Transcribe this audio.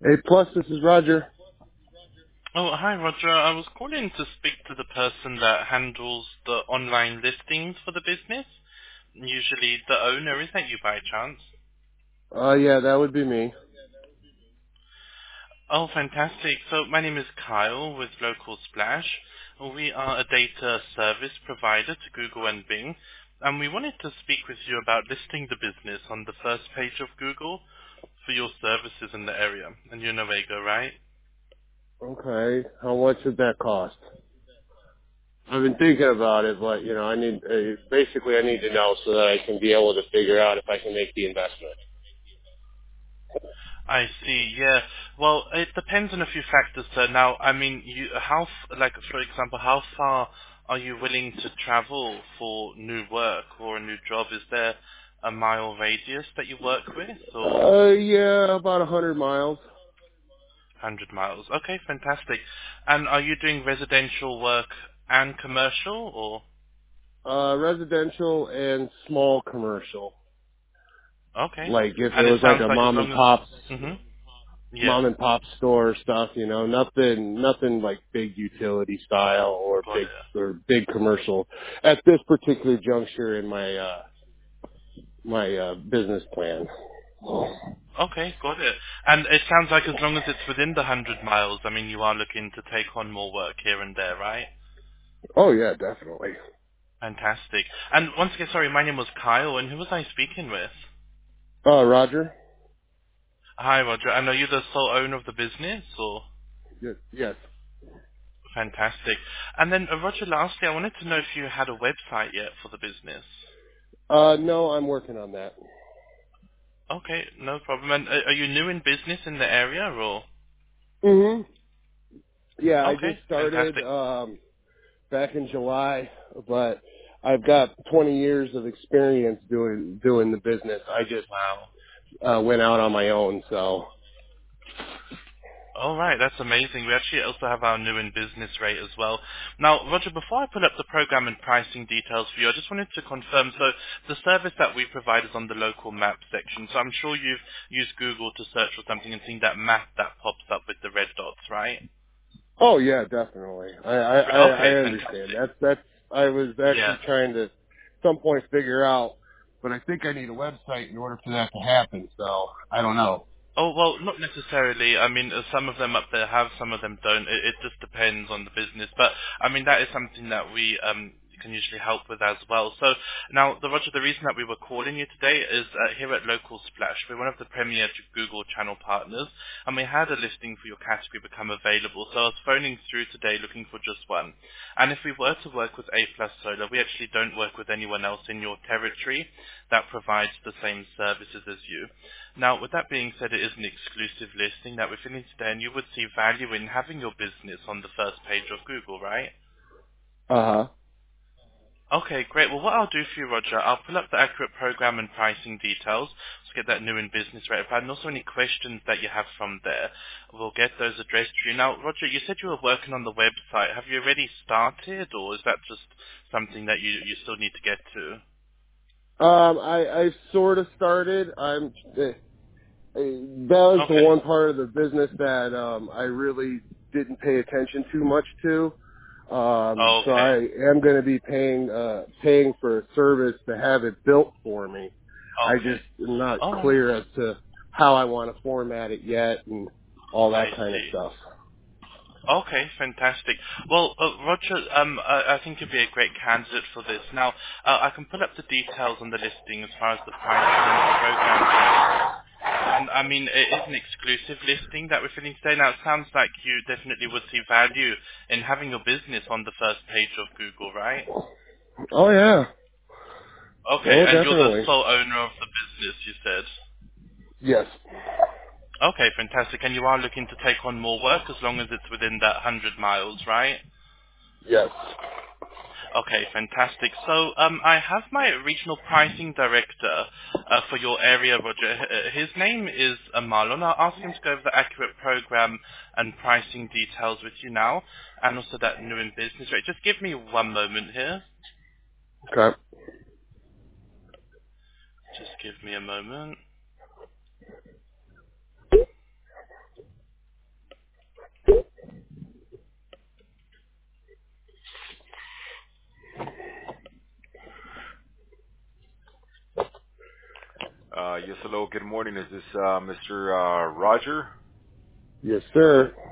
A plus, this is Roger. Oh, hi, Roger. I was calling to speak to the person that handles the online listings for the business. Usually the owner. Is that you by chance? Yeah, that would be me. Oh, fantastic. So my name is Kyle with Local Splash. We are a data service provider to Google and Bing, and we wanted to speak with you about listing the business on the first page of Google for your services in the area. And you're Nowego, right? Okay, how much would that cost? I've been thinking about it, but basically I need to know so that I can be able to figure out if I can make the investment. I see. Yeah. Well, it depends on a few factors, sir. Now, I mean, like, for example, how far are you willing to travel for new work or a new job? Is there a mile radius that you work with, or Yeah, about 100 miles. 100 miles? Okay, fantastic. And are you doing residential work and commercial, or? Residential and small commercial. Okay. Like if it And it was like sounds a like as long as... hmm Yeah. mom and pop store stuff, nothing like big utility style or Got it. big commercial at this particular juncture in my business plan. Okay, got it. And it sounds like as long as it's within the 100 miles, I mean, you are looking to take on more work here and there, right? Oh yeah, definitely. Fantastic. And once again, sorry, my name was Kyle, and who was I speaking with? Roger? Hi, Roger. And are you the sole owner of the business, or? Yes. Fantastic. And then, Roger, lastly, I wanted to know if you had a website yet for the business. No, I'm working on that. Okay, no problem. And are you new in business in the area, or? hmm Yeah, I Okay, just started, fantastic. back in July, but I've got 20 years of experience doing the business. I just, Wow. went out on my own, so. All right, that's amazing. We actually also have our new in business rate as well. Now, Roger, before I pull up the program and pricing details for you, I just wanted to confirm, so the service that we provide is on the local map section. So I'm sure you've used Google to search for something and seen that map that pops up with the red dots, right? Oh yeah, definitely. I Okay, understand. fantastic. I was Yeah. actually trying to, at some point, figure out, but I think I need a website in order for that to happen, so, I don't know. Oh, well, not necessarily. I mean, some of them up there have, some of them don't. It just depends on the business. But, I mean, that is something that we can usually help with as well. So, now, Roger, the reason that we were calling you today is here at Local Splash. We're one of the premier Google channel partners, and we had a listing for your category become available. So I was phoning through today looking for just one. And if we were to work with A Plus Solar, we actually don't work with anyone else in your territory that provides the same services as you. Now, with that being said, it is an exclusive listing that we're filling today, and you would see value in having your business on the first page of Google, right? Uh-huh. Okay, great. Well, what I'll do for you, Roger, I'll pull up the accurate program and pricing details to get that new in business rate applied, and also any questions that you have from there. We'll get those addressed to you. Now, Roger, you said you were working on the website. Have you already started, or is that just something that you still need to get to? I sort of started. That was the Okay. one part of the business that I really didn't pay attention too much to. So Okay. I am going to be paying for a service to have it built for me. I Okay. just am not All right. clear as to how I want to format it yet and all I that kind of see. stuff. Okay, fantastic. Well, Roger, I think you'd be a great candidate for this. Now, I can put up the details on the listing as far as the pricing and the program goes. And I mean, it is an exclusive listing that we're filling today. Now, it sounds like you definitely would see value in having your business on the first page of Google, right? Oh yeah. Okay, Oh, and you're the definitely. sole owner of the business, you said. Yes. Okay, fantastic. And you are looking to take on more work as long as it's within that 100 miles, right? Yes. Okay, fantastic. So I have my regional pricing director for your area, Roger. His name is Marlon. I'll ask him to go over the accurate program and pricing details with you now, and also that new in business rate. Just give me one moment here. Okay. Just give me a moment. Yes, hello. Good morning. Is this Mr. Roger? Yes, sir.